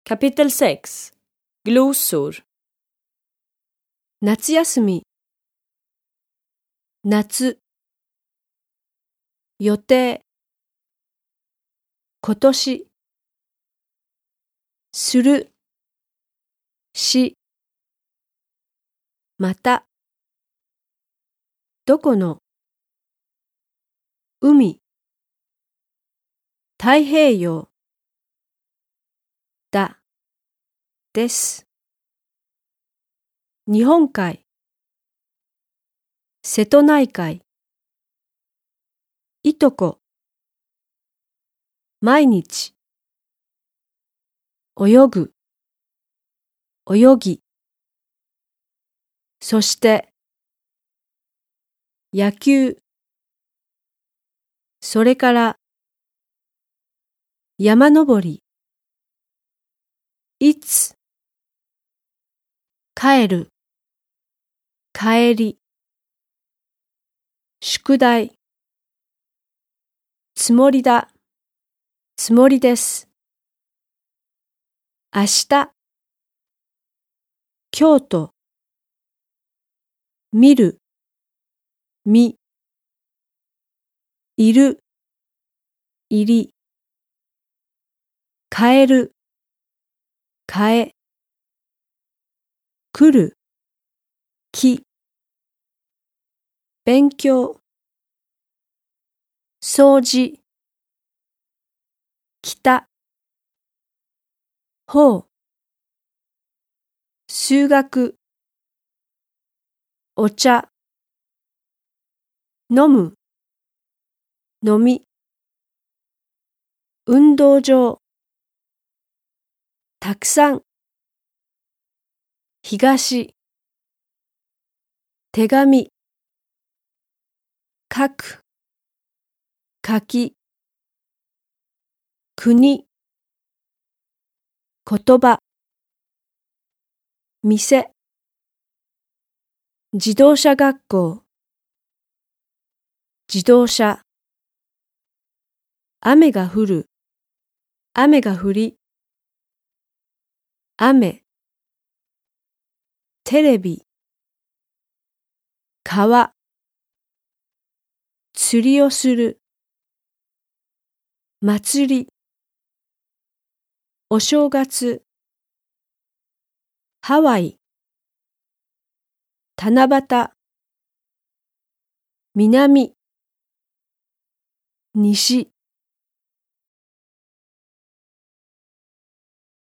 Kapitel 6 Glosor 夏休み、夏、予定、今年、する、し、また、どこの、海、太平洋、だ、です。日本海、瀬戸内海、いとこ、毎日、泳ぐ、泳ぎ、そして、野球、それから、山登り、いつ、帰る、帰り、宿題、つもりだ、つもりです。明日、京都、見る、み、いる、いり、変える、変え、来る、き、勉強、掃除、北、ほう、数学、お茶、飲む、飲み、運動場、たくさん、東、手紙、書く、書き、国、言葉、店、自動車学校、自動車、雨が降る、雨が降り、雨、テレビ、川、釣りをする、祭り、お正月、ハワイ、七夕、南、西、